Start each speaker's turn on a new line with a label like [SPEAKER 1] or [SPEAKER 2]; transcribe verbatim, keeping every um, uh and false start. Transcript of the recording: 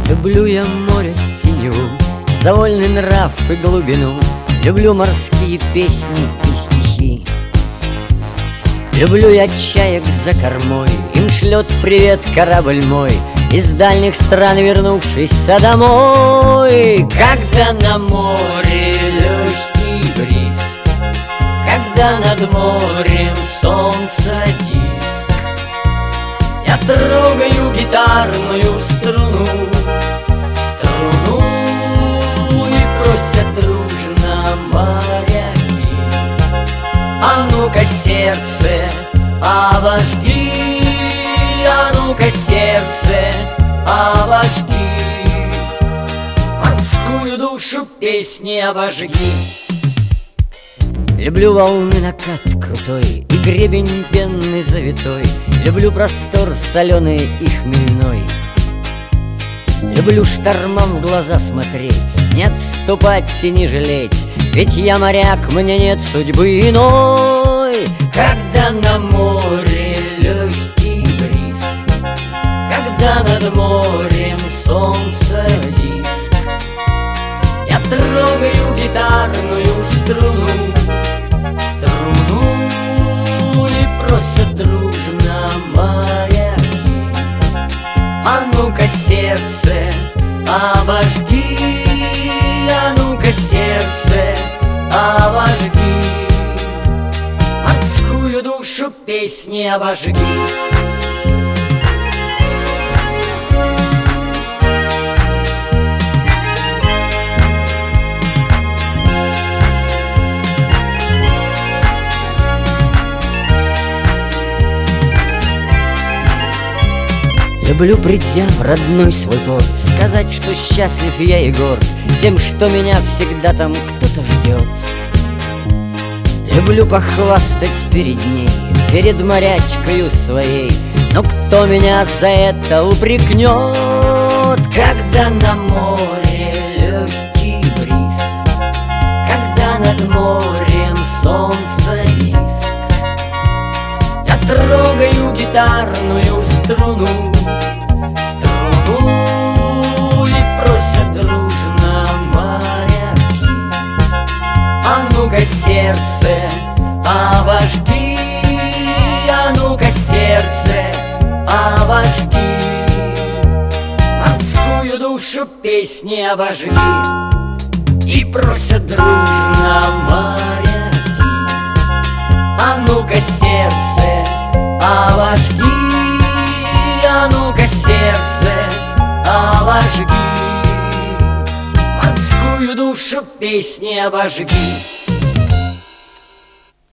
[SPEAKER 1] Люблю я море синеву, за вольный нрав и глубину. Люблю морские песни и стихи. Люблю я чаек за кормой, им шлет привет корабль мой, из дальних стран вернувшийся домой. Когда на море легкий бриз, когда над морем солнце диск, я трогаю гитарную струну, струну, и просят дружно моряки: а ну-ка, сердце, обожги, а ну-ка, сердце, обожги, морскую душу песни обожги. Люблю волны накат крутой и гребень пенный завитой. Люблю простор соленый и хмельной. Люблю штормам в глаза смотреть, не отступать и не жалеть, ведь я моряк, мне нет судьбы иной. Когда на море легкий бриз, когда над морем солнце диск, я трогаю гитарную струну, струну, и просят дружно моряки: а ну-ка, сердце, обожги, а ну-ка, сердце, обожги, морскую душу песни обожги. Люблю, придя в родной свой порт, сказать, что счастлив я и горд тем, что меня всегда там кто-то ждет. Люблю похвастать перед ней, перед морячкою своей, но кто меня за это упрекнет? Когда на море легкий бриз, когда над морем солнце диск, я трогаю гитарную струну, струну, и просят дружно моряки: а ну-ка, сердце, обожги, а ну-ка, сердце, обожги, морскую душу песни обожги. И просят дружно моряки: а ну-ка, сердце, обожги, а ну-ка, сердце, обожги, морскую душу песни обожги.